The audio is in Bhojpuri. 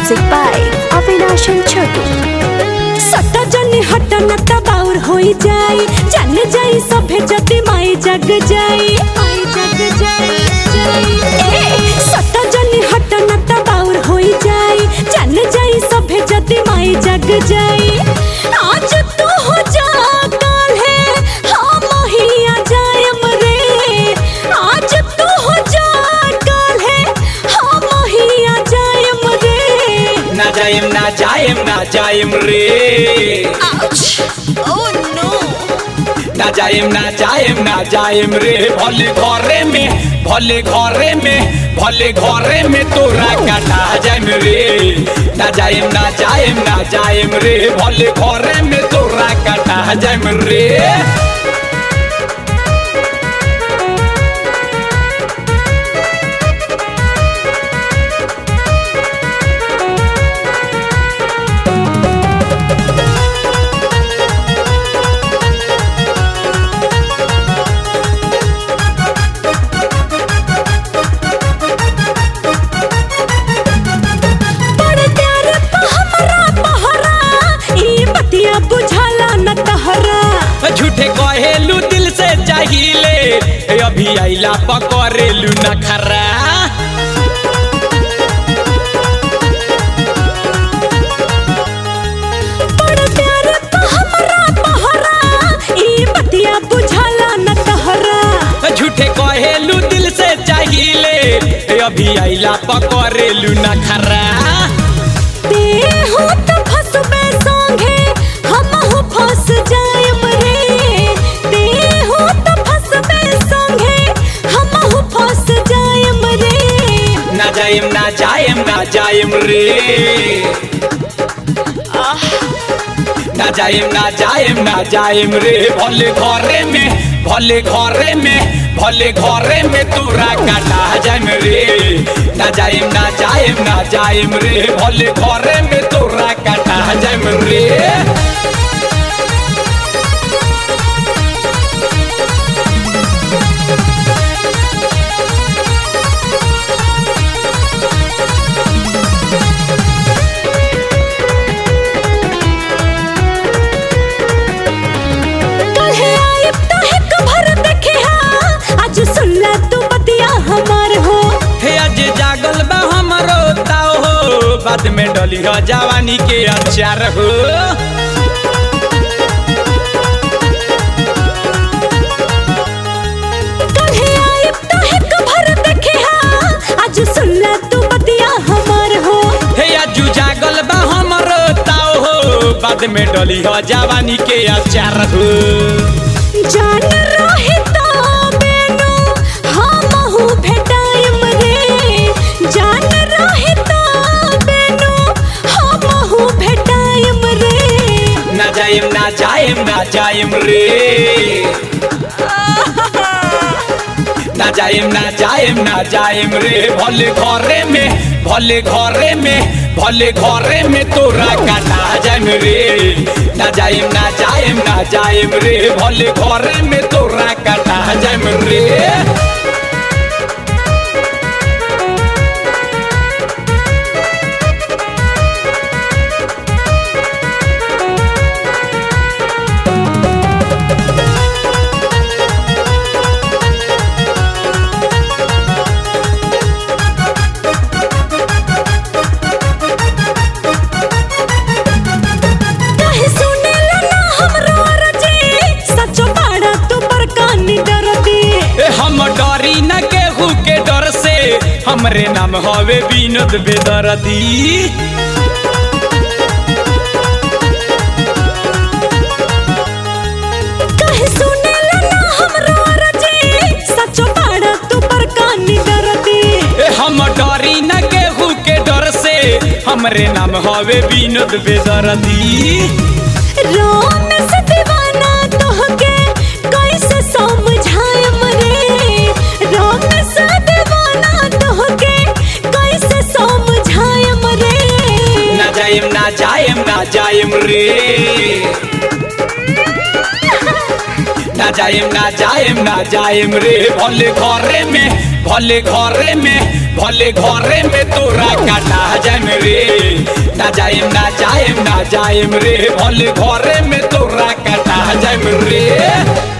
Music by Avinash and Chotu. सटा जनी हटा नटा बाउर होई जाई जान जाई सभे जति माई जग जाई सटा जनी हटा नटा बाउर होई जाई जान जाई सभे जति माई जग जाई आज तू हो जा कल है हम ही आ जायम रे आज तू हो जा कल है हम ही आ जायम रे ना जायम रे Oh no! ना जायम रे भले घरे में तोरा काटा जायम रे ना जायम रे भले घरे में तोरा काटा जायम रे झूठे कहेलू दिल से चाहिए अभी आइला पकड़ेलू नखरा झूठे कहेलू दिल से चाहिए अभी आइला पकड़ेलू नखरा फंस जायम रे देहो तो फंसबे संगे हमहु फंस जायम रे ना जायम रे ना जायम रे भले घरे में तोरा काटा जायम रे ना जायम रे भले घरे में तोरा काटा जायम रे जागल बा हमरो ताओ हो बाद में डली हो जवानी के अचार हो आज सुनला तू बतिया हमार हो हे आजू जागल बा हमरो ताओ हो बाद में डली हो जवानी के अचार हो जान रहे तो बेनो हमहु भेटायम रे जान रहे तो बेनो हमहु भेटायम रे ना जायम रे ना जायम रे भले घरे में तोरा काटा जायम रे ना जायम रे भले घरे में तोरा काटा जायम रे हम डरी न केहू के डर से हमरे नाम हवे विनोद बेदर्दी कहे सुनेला ना हमरो रजी सचो बाड़ा तू पर कानी डरदी हम डरी न केहू के डर से हमरे नाम हवे विनोद बेदर्दी रोम से दीवाना तोहके कैसे समझायम रे रोम से दीवाना तोहके कैसे समझायम रे ना जायम रे ना जाएम ना जाएम ना जाएम रे भले घरे में तोरा काटा जाएम रे ना जाएम ना जाएम ना जाएम रे भले घरे में तोरा काटा जाएम रे।